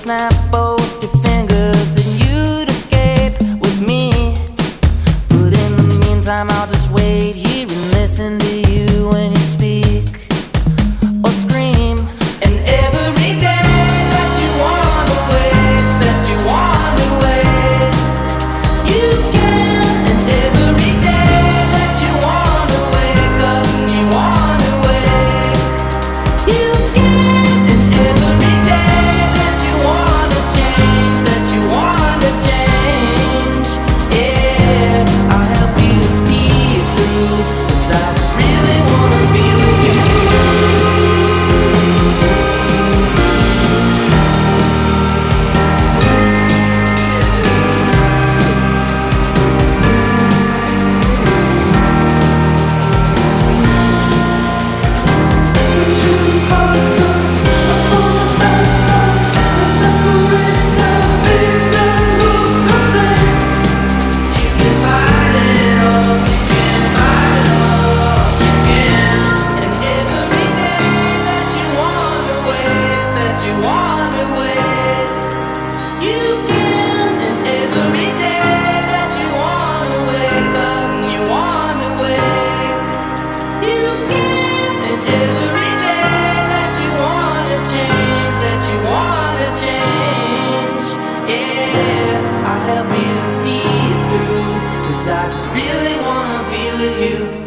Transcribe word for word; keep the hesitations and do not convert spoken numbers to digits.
snap both your fingers, then you'd escape with me. But in the meantime, I'll just wait here and listen to you when you speak or scream. And every day that you wanna waste, that you wanna waste, you can. And every day that you wanna wake up and you wanna wake, you can. And every day that you wanna change, that you wanna change, yeah, I'll help you see it through, 'cause I just really wanna be with you. I just really wanna be with you.